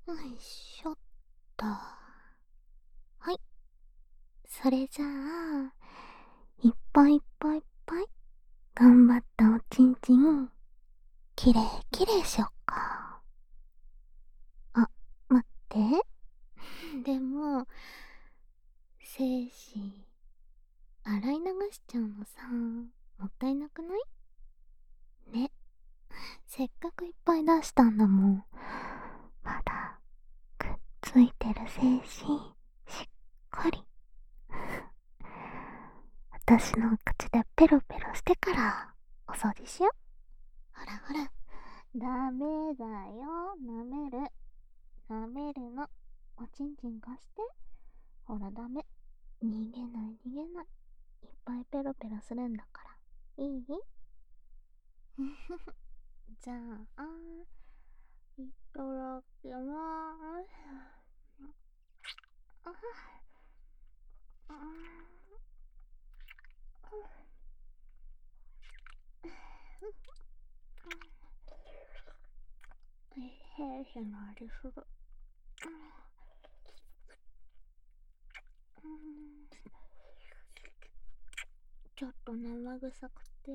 よいしょっと。はい。それじゃあ、いっぱいいっぱいいっぱい頑張ったおちんちん、きれいきれいしよっか。あ、待って。でも、精子、洗い流しちゃうのさ、もったいなくない？ね。せっかくいっぱい出したんだもん。まだ、くっついてる精子、しっかり。私の口でペロペロしてからお掃除しよ。ほらほら、ダメだよ。舐める。舐めるの。おちんちん貸して。ほらダメ。逃げない逃げない。いっぱいペロペロするんだから。いい？じゃあ、いただきまーす。ヘルシーな味する。ちょっと生臭くて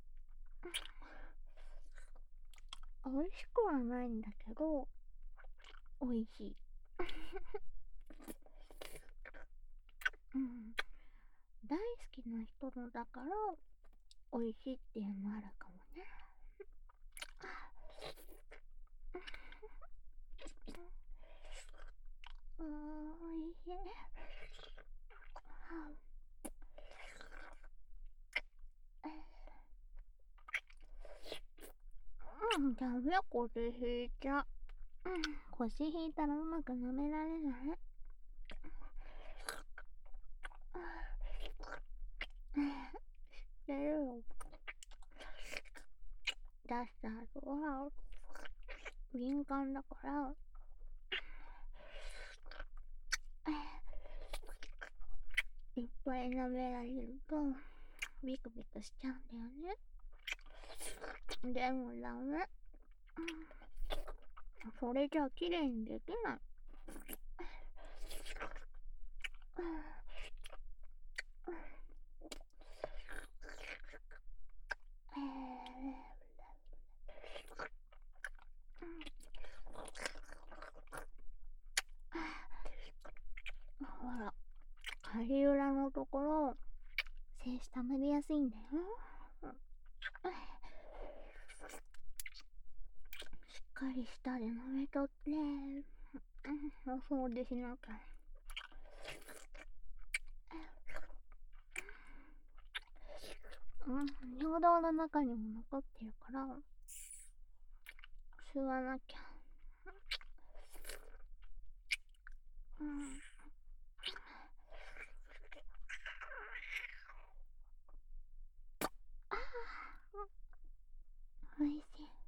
美味しくはないんだけど美味しい。うん、大好きな人のだから美味しいっていうのあるかもね。美味しい。ダメ、腰引いちゃ。腰引いたらうまく舐められない。してるよ。出した後は敏感だからいっぱい舐められるとビクビクしちゃうんだよね。でもダメ。それじゃ綺麗にできない。ほら、足裏のところ精子溜まりやすいんだよ。しっかり舌で舐めとって、お掃除しなきゃ。尿道の中にも残ってるから吸わなきゃ。おいしい。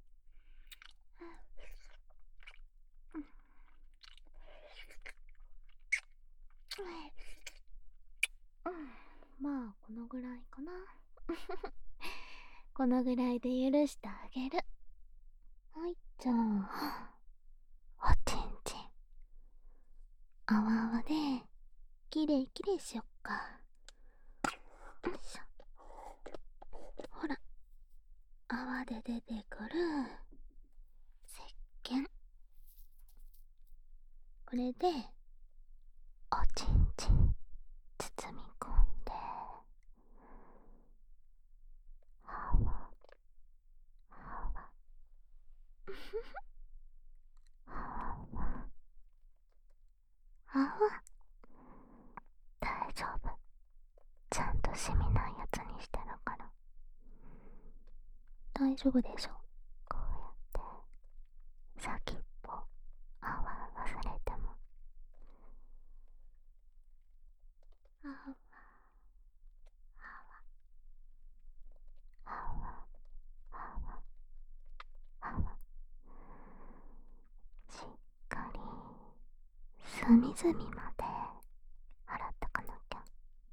まあこのぐらいかな。このぐらいで許してあげる。はい、じゃあおちんちんあわあわできれいきれいしよっか。よいしょ。ほら、泡で出てくる石鹸、これでおちんちん包み込んで、はわはわはわはわ。大丈夫、ちゃんとシミないやつにしてるから。大丈夫でしょ。こうやって先っぽあわ忘れてもあわあわあわあわ、しっかり隅々まで洗ってかなきゃ。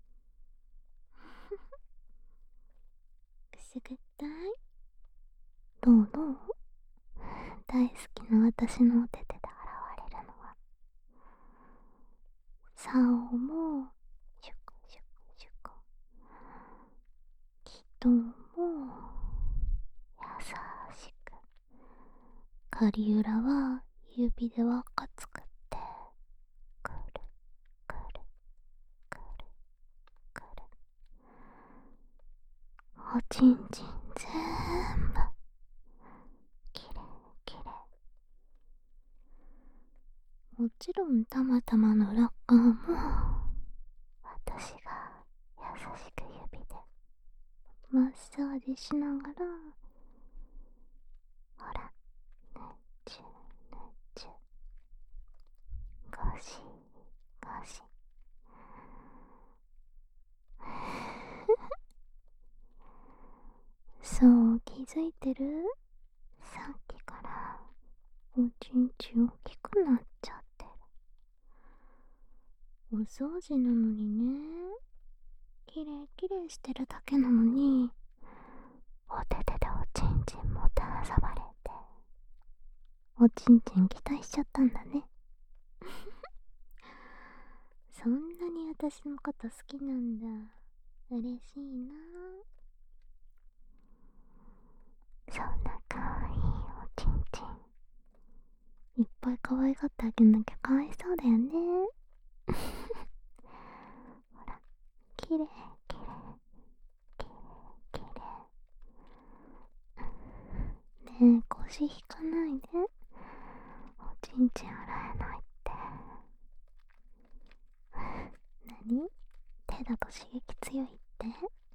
くすぐったい？どうどう？大好きな私のお手手で洗われるの竿もシュクシュクシュク、人も優しく、カリウラは指で輪っか作ってくるくるくるくる、おちんちんぜんぶきれいきれい。もちろんたまたまの裏側も私が優しく指でマッサージしながら、ほら、ぬっちゅぬっちゅ、ゴシゴシそう気づいてる？さっきからおちんちん大きくなっちゃってる。お掃除なのにね、きれいきれいしてるだけなのに、お手手でおちんちんもたあさばれて、おちんちん期待しちゃったんだね。そんなに私のこと好きなんだ。嬉しいな。そんなかわいいおちんちん、いっぱい可愛がってあげなきゃかわいそうだよね。ほら、きれいきれいきれいきれい。ねえ、腰引かないで。おちんちん洗えないって。何？手だと刺激強いって？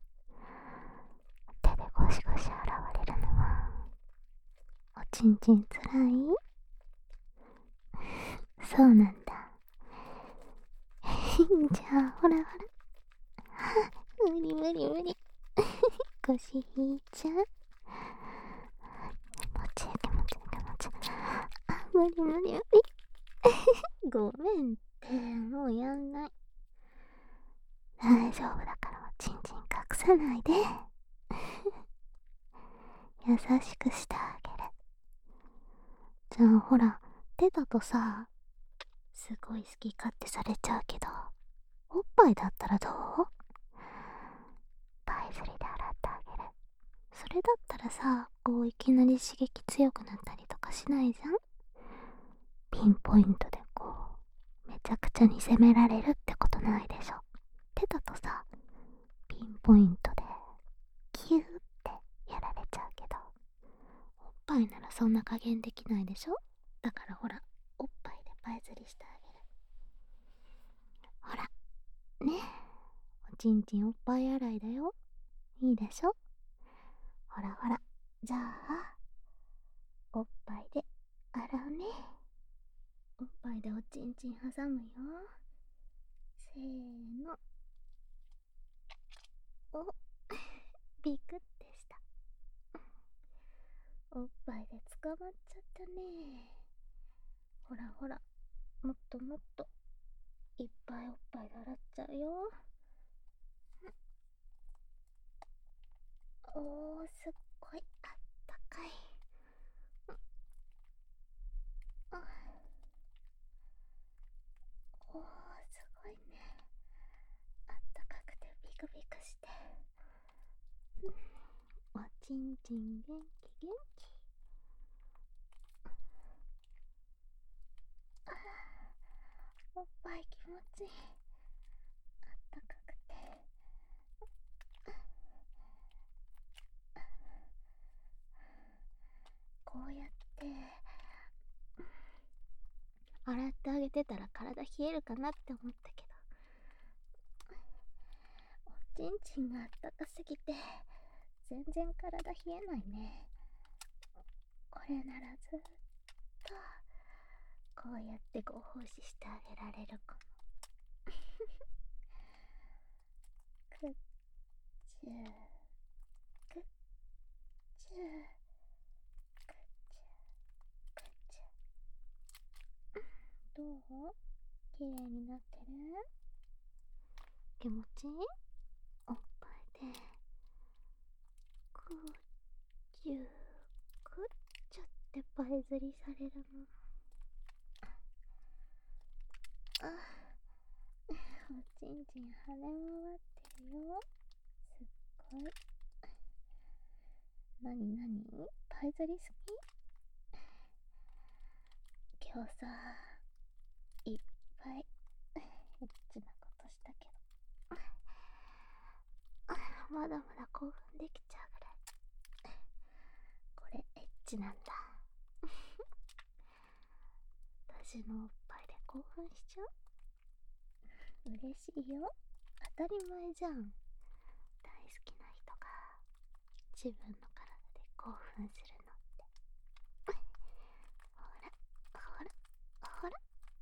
手でゴシゴシ洗われるのはおちんちんつらい？そうなんだ。じゃあほらほら、無理無理無理。腰引いちゃう。気持ちいい気持ちいい気持ちいい。あ、無理無理無理。ごめんって、もうやんない。大丈夫だからおちんちん隠さないで。優しくしてあげる。じゃあほら、手だとさ、すごい好き勝手されちゃうけど、おっぱいだったらどう？パイズリで洗ってあげる。それだったらさ、こういきなり刺激強くなったりとかしないじゃん。ピンポイントでこうめちゃくちゃに攻められるってことないでしょ。手だとさ、ピンポイントでキューってやられちゃうけど、おっぱいならそんな加減できないでしょ。だからほら、おっぱいでパイ釣りしてあげる。ほらね、おちんちんおっぱい洗いだよ。いいでしょ。ほらほら、じゃあおっぱいで洗うね。おっぱいでおちんちん挟むよ。せーの。おビクってした。おっぱいで捕まっちゃったね。ほらほら、もっともっといっぱいおっぱいで洗っちゃうよ。おー、すっごいあったかい。あ、おー、すごいね。あったかくてビクビクして、おちんちん元気元気。あー、おっぱい気持ちいい。あったかくて、こうやって洗ってあげてたら体冷えるかなって思ったけど、おちんちんがあったかすぎて全然体冷えないね。これならずっとこうやってご奉仕してあげられるかも。くっちゅーくっちゅーくっちゅーくっちゅー。どう？きれいになってる？気持ちいい？おっぱいでくっちゅーくっちゅってパイ釣りされるの。あ、 おちんちん跳ね回ってるよ。すっごい。なになに、パイ釣り好き？今日さ、いっぱいエッチなことしたけど、まだまだ興奮できちゃうぐらい。これエッチなんだ。私のおっぱいで興奮しちゃう？嬉しいよ。当たり前じゃん。大好きな人が自分の体で興奮するのって。ほらほらほら。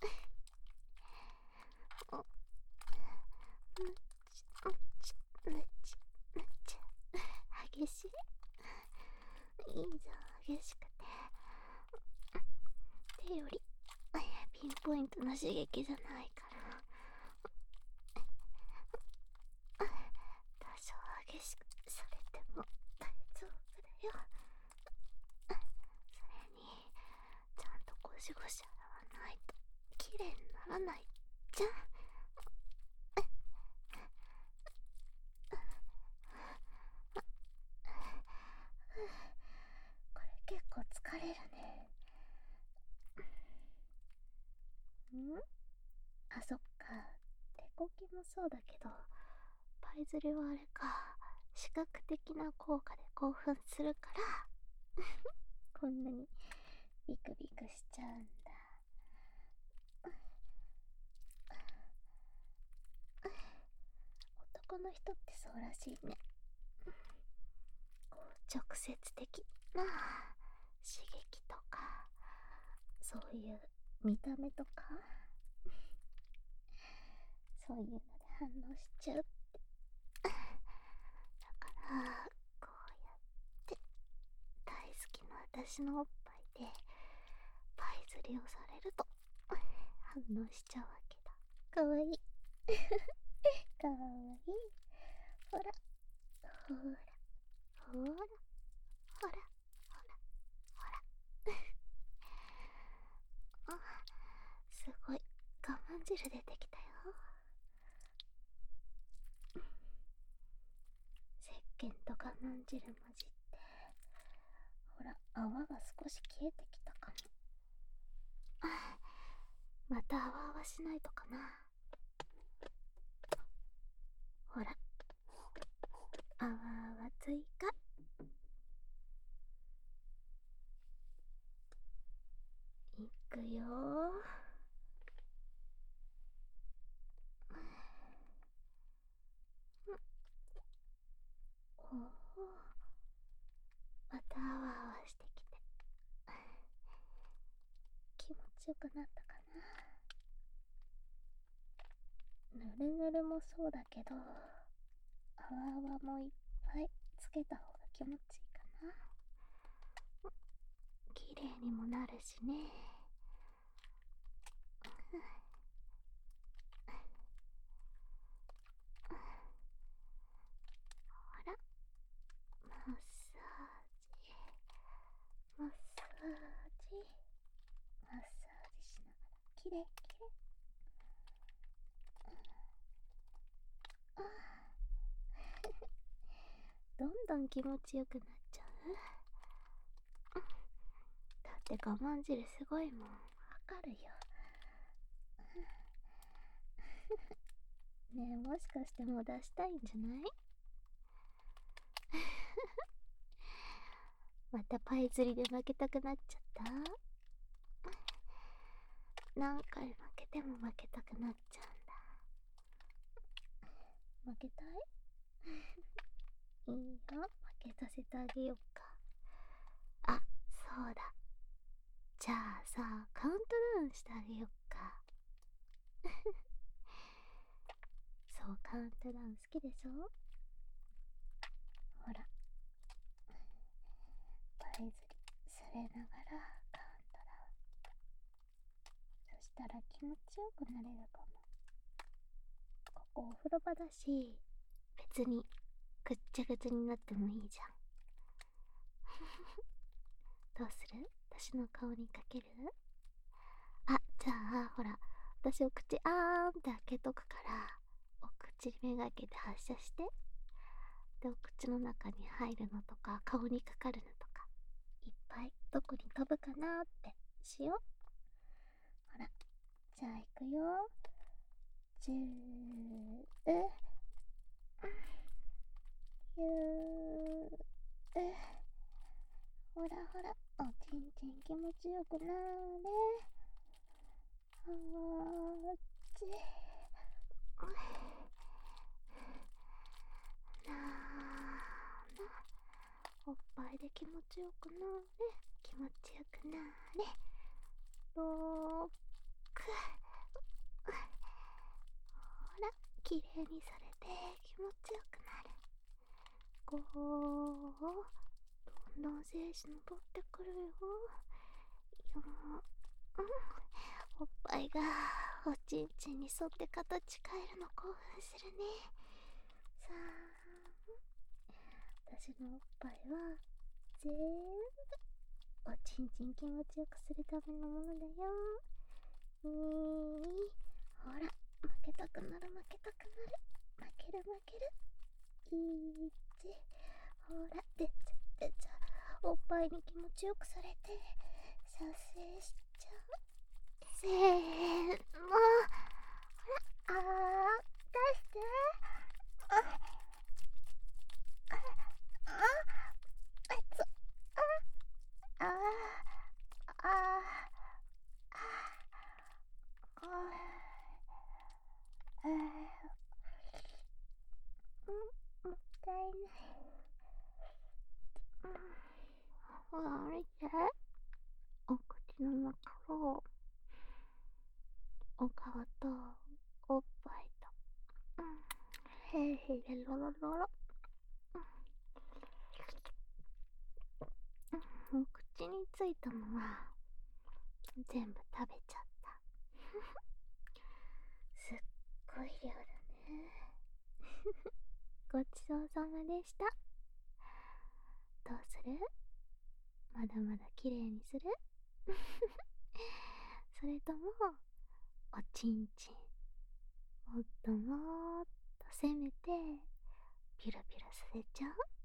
お、むちむちむちむち。激しい？いいじゃん、激しくて。手よりピンポイントの刺激じゃないから。多少激しくされても大丈夫だよ。それにちゃんとゴシゴシ洗わないと綺麗にならないじゃん。これ結構疲れるね。あ、そっか。手こきもそうだけど、パイズリはあれか。視覚的な効果で興奮するからこんなにビクビクしちゃうんだ。男の人ってそうらしいね。こう直接的な刺激とか、そういう見た目とか、そういうので反応しちゃうって。だからこうやって大好きな私のおっぱいでパイ釣りをされると反応しちゃうわけだ。かわいいかわいい。ほらほらほらほらほらほらあ、すごい我慢汁出てきたよ。石鹸と我慢汁混じって、ほら泡が少し消えてきたかも。また泡泡しないとかな。ほら泡泡追加。いくよおお、またあわあわしてきて気持ちよくなったかな。ぬるぬるもそうだけど、あわあわもいっぱいつけた方が気持ちいいかな。綺麗にもなるしね。ほら、マッサージマッサージマッサージしながらきれいきれい。あどんどん気持ちよくなっちゃう。だって我慢汁すごいもん、わかるよ。ねえ、もしかしてもう出したいんじゃない？またパイ釣りで負けたくなっちゃった？何回負けても負けたくなっちゃうんだ。負けたい？いいよ、負けさせてあげようか。あ、そうだ。じゃあさ、カウントダウンしてあげようか。そう、カウントダウン好きでしょ？ほら、パイ釣りされながらカウントダウン。そしたら気持ちよくなれるかも。ここお風呂場だし、別にぐっちゃぐちゃになってもいいじゃん。どうする？私の顔にかける？あ、じゃあほら、私お口あーんって開けとくから、 ちりめがけて発射して、で、お口の中に入るのとか、顔にかかるのとか、いっぱいどこに飛ぶかなーってしよう。ほら、じゃあ行くよ。10、9、ほらほら、おちんちん気持ちよくなーれ。あーち、なーな、おっぱいで気持ちよくなーれ。気持ちよくなーれ。6、ほら、きれいにされて気持ちよくなる。5、どんどん精子登ってくるよ。4、おっぱいがおちんちんに沿って形変えるの興奮するね。さあ、私のおっぱいは全部おちんちん気持ちよくするためのものだよ。ほら、負けたくなる負けたくなる。負ける負ける。1、ほら、出ちゃ出ちゃ。おっぱいに気持ちよくされて射精しちゃう。せーの、ほら、出して。あ、あ、あつ、あ、あ、あ、あ、もったいない。ほら、見て。お口の中を、お顔と、おっぱいと、へいへいでロロロロ。口についたのは、全部食べちゃった。すっごい量だね。ごちそうさまでした。どうする？まだまだ綺麗にする？それとも、おちんちん、もっともーっと攻めて、ピロピロさせちゃう？